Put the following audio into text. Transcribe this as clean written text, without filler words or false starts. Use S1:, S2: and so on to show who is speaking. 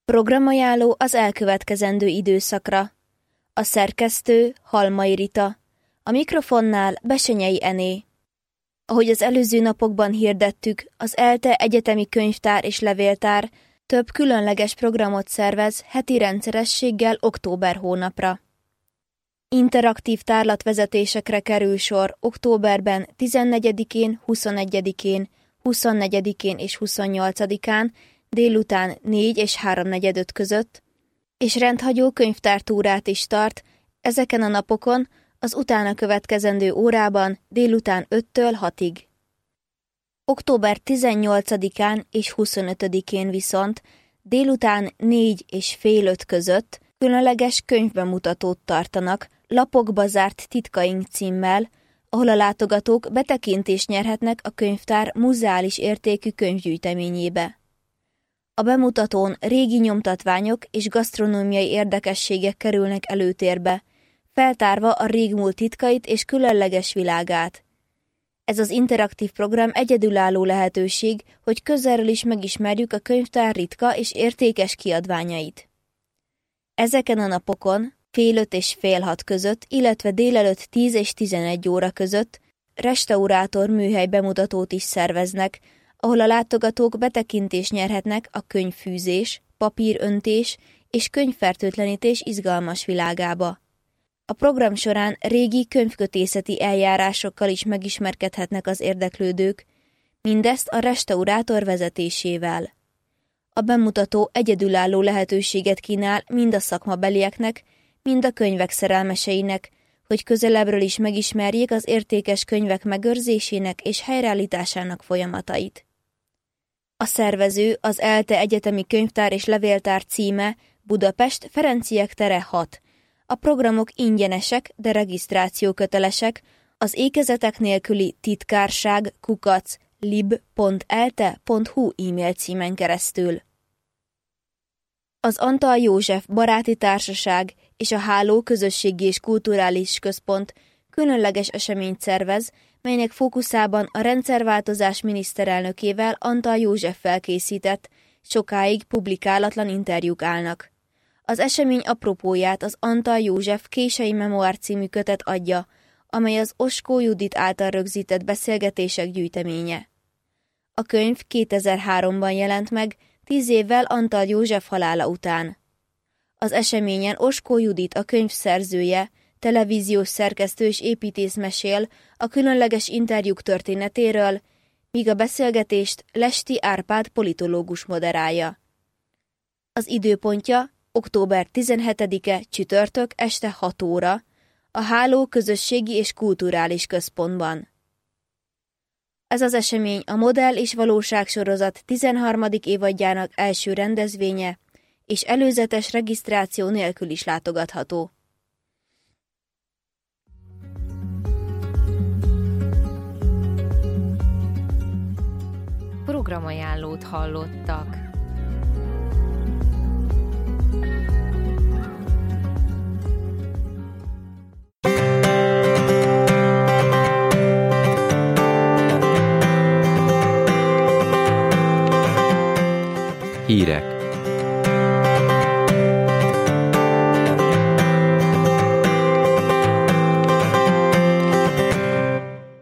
S1: Programajánló az elkövetkezendő időszakra. A szerkesztő Halmai Rita, a mikrofonnál Besenyei Ené. Ahogy az előző napokban hirdettük, az ELTE Egyetemi Könyvtár és Levéltár több különleges programot szervez heti rendszerességgel október hónapra. Interaktív tárlatvezetésekre kerül sor októberben 14-én, 21-én, 24-én és 28-án délután 4 és 3:45 között, és rendhagyó könyvtártúrát is tart ezeken a napokon az utána következendő órában délután 5-től 6-ig. Október 18-án és 25-én viszont délután 4 és fél 5 között különleges könyvbemutatót tartanak Lapokba zárt titkaink címmel, ahol a látogatók betekintést nyerhetnek a könyvtár muzeális értékű könyvgyűjteményébe. A bemutatón régi nyomtatványok és gasztronómiai érdekességek kerülnek előtérbe, feltárva a régmúlt titkait és különleges világát. Ez az interaktív program egyedülálló lehetőség, hogy közelről is megismerjük a könyvtár ritka és értékes kiadványait. Ezeken a napokon fél 5 és fél 6 között, illetve délelőtt 10 és 11 óra között restaurátor műhely bemutatót is szerveznek, ahol a látogatók betekintést nyerhetnek a könyvfűzés, papíröntés és könyvfertőtlenítés izgalmas világába. A program során régi könyvkötészeti eljárásokkal is megismerkedhetnek az érdeklődők, mindezt a restaurátor vezetésével. A bemutató egyedülálló lehetőséget kínál mind a szakmabelieknek, mind a könyvek szerelmeseinek, hogy közelebbről is megismerjék az értékes könyvek megőrzésének és helyreállításának folyamatait. A szervező az ELTE Egyetemi Könyvtár és Levéltár címe Budapest, Ferenciek tere 6. A programok ingyenesek, de regisztráció kötelesek az ékezetek nélküli titkárság@lib.elte.hu e-mail címen keresztül. Az Antal József Baráti Társaság és a Háló Közösségi és Kulturális Központ különleges eseményt szervez, melynek fókuszában a rendszerváltozás miniszterelnökével, Antal Józseffel készített, sokáig publikálatlan interjúk állnak. Az esemény apropóját az Antal József Kései Memoár című kötet adja, amely az Oskó Judit által rögzített beszélgetések gyűjteménye. A könyv 2003-ban jelent meg, 10 évvel Antal József halála után. Az eseményen Oskó Judit, a könyv szerzője, televíziós szerkesztő és építész mesél a különleges interjúk történetéről, míg a beszélgetést Lesti Árpád politológus moderálja. Az időpontja október 17-e csütörtök este 6 óra, a Háló Közösségi és Kulturális Központban. Ez az esemény a Modell és Valóság sorozat 13. évadjának első rendezvénye, és előzetes regisztráció nélkül is látogatható.
S2: Programajánlót hallottak.
S3: Hírek.